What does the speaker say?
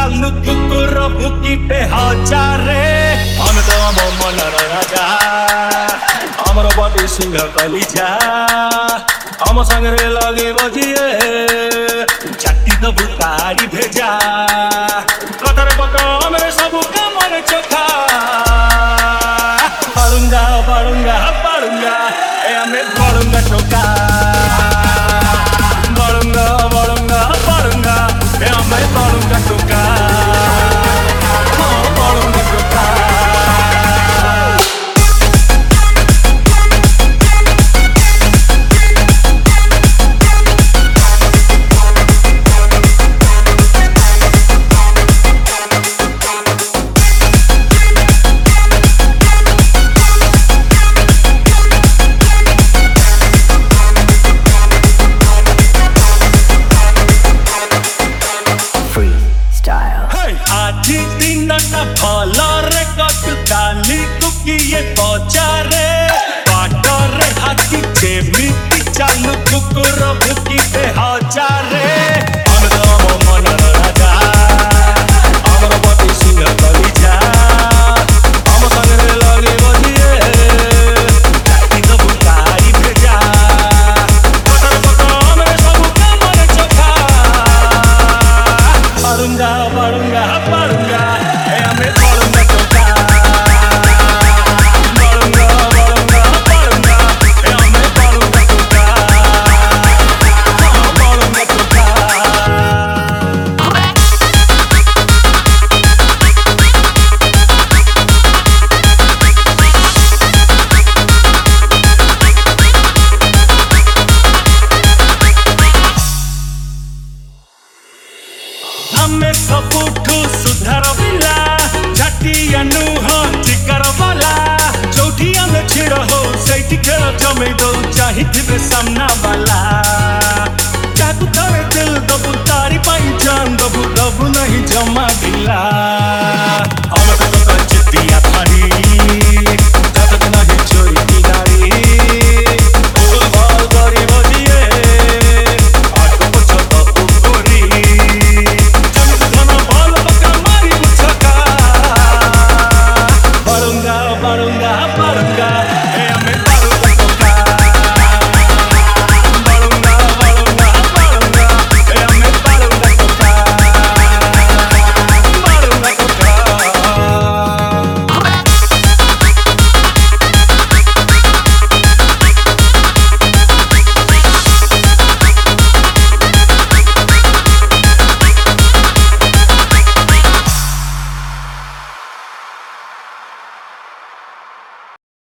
चालू कुकुर भुकी पे हजारे हम तो मन राजा हमर बटी सिंह कलिजा हम संगे लगे बजिए चाटी तो बुकारी भेजा कथर पकम सब कमर चोखा पड़ूंगा पड़ूंगा पड़ूंगा हमें पड़ूंगा चोखा पड़ूंगा पड़ूंगा पड़ूंगा हमें पड़ूंगा चोखा पड़ूंगा चोखा आधी दिन का फलरे कटुकाली कुकिए पचारे पाटर हाथी जेमिति चालू कुकुर भुकी पे हजारे हम मन राजा हमर बटी सिंह कलिजा हम संगे लगे बजिए चाटी तो बुकारी भेजा कटर पकम सब कमर चोखा पड़ूंगा पड़ूंगा पड़ूंगा हमें पड़ूंगा चोखा पड़ूंगा पड़ूंगा पड़ूंगा हमें पड़ूंगा चोखा पड़ूंगा चोखा हमें सबुठू सुधार बिला झाटिया नुह टिकर वाला जोठी हमें छिड़ हो सैठी खेल जमे दो चाहिए सामना वाला